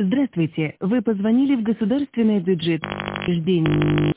Здравствуйте, вы позвонили в государственный бюджет. Ждение.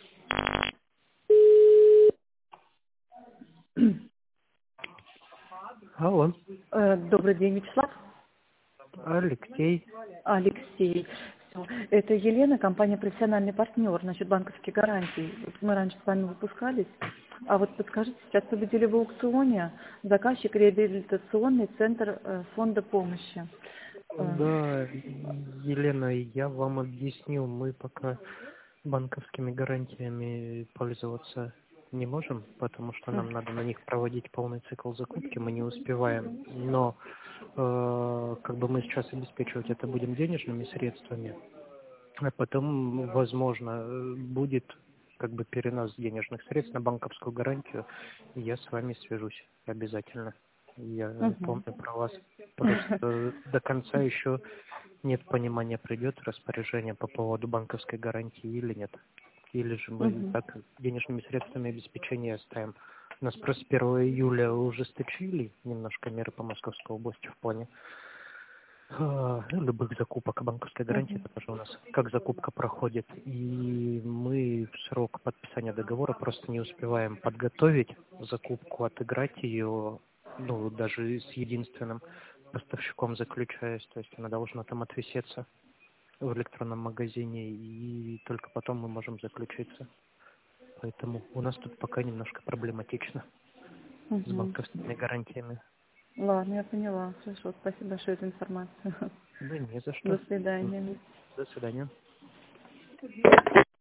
Алло, Добрый день, Вячеслав. Алексей. Алексей. Всё. Это Елена, компания «Профессиональный партнер» насчет банковских гарантий. Вот мы раньше с вами выпускались. А вот подскажите, сейчас победили в аукционе заказчик реабилитационный центр фонда помощи. Да, Елена, я вам объяснил, мы пока банковскими гарантиями пользоваться не можем, потому что нам надо на них проводить полный цикл закупки, мы не успеваем. Но как бы мы сейчас обеспечивать это будем денежными средствами, а потом, возможно, будет как бы перенос денежных средств на банковскую гарантию, и я с вами свяжусь обязательно. Я Угу. помню про вас. Просто до конца еще нет понимания, придет распоряжение по поводу банковской гарантии или нет. Или же мы Угу. так денежными средствами обеспечения оставим. Нас просто 1 июля ужесточили немножко меры по Московской области в плане любых закупок. Банковской гарантии, Угу. это тоже у нас как закупка проходит. И мы в срок подписания договора просто не успеваем подготовить закупку, отыграть ее, ну, даже с единственным поставщиком заключаясь. То есть она должна там отвисеться в электронном магазине, и только потом мы можем заключиться. Поэтому у нас тут пока немножко проблематично с Угу. банковскими гарантиями. Ладно, я поняла. Хорошо, спасибо большое за информацию. Да не за что. До свидания. До свидания.